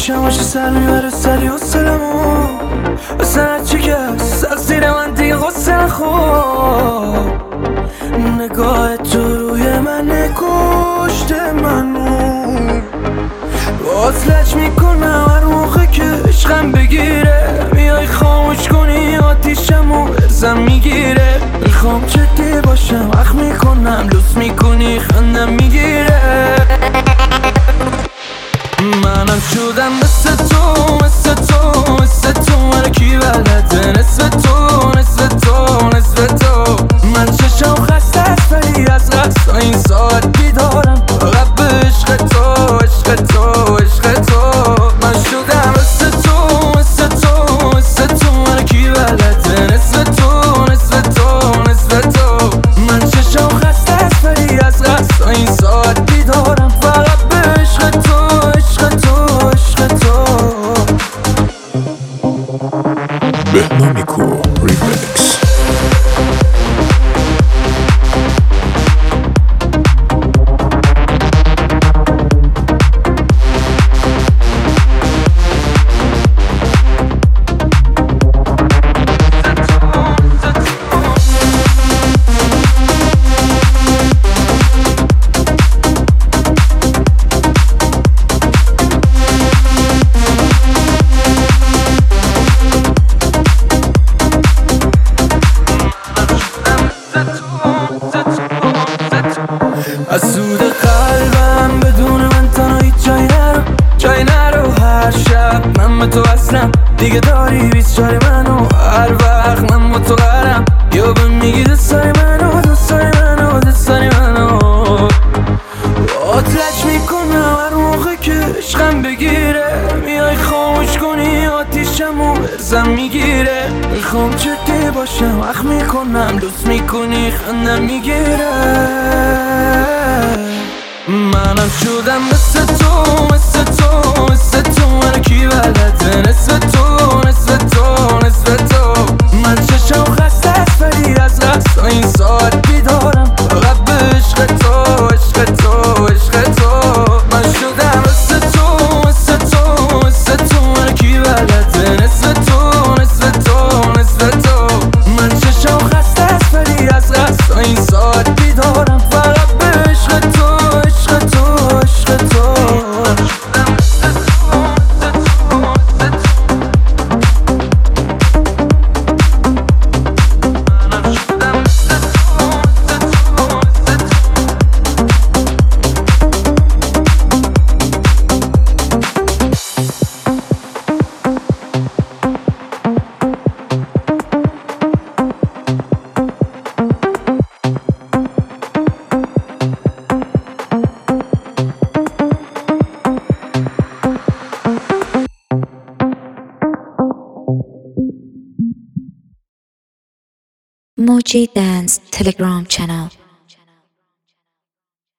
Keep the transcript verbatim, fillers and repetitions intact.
چشم هاش سر میبره سری حسلمو حسن چی که سر زیر من دیگه حسن خوب نگاه تو روی من کشته منو باز لج میکنم هر موقع که عشقم بگیره میای خاموش کنی آتیشمو برزم میگیره میخوام جدی باشم وقت میکنم لوس میکنی خندم میگیره منم شدم مثل تو مثل تو مثل تو من کی بلده نصف تو نصف تو نصف تو من چشم خسته است ولی از قصد این ساعت بیدارم فقط به عشق تو عشق تو عشق تو من شدم مثل تو مثل تو مثل تو من کی بلده نصف تو نصف تو نصف تو من چشم خسته است ولی از قصد این ساعت بیدارم فقط به عشق تو عشق تو عشق تو بهنامیکو ریمیکس. از سود قلبم بدون من تنهایی جای نرو جای نرو هر شب من با تو اصلم دیگه داری بیچاره منو هر وقت من با تو قرم یا به میگی دوست داری منو دوست داری منو دوست داری منو آتلج میکنم هر موقع که عشقم بگیره میای خاموش کنی آتیشمو برزم میگیره میخوام جدی باشم وقت میکنم دوست میکنی خندم میگیره منم شدم مثل تو مثل تو مثل تو من کی بلده نصف تو نصف تو نصف تو من چشم خسته است ولی از قصد این ساعت بیدارم فقط به عشق تو عشق تو عشق تو من شدم مثل تو مثل تو مثل تو من کی بلده نصف تو نصف تو نصف تو من چشم خسته است ولی از قصد این ساعت بیدارم فقط به عشق تو عشق تو عشق تو Moji Dance Telegram channel.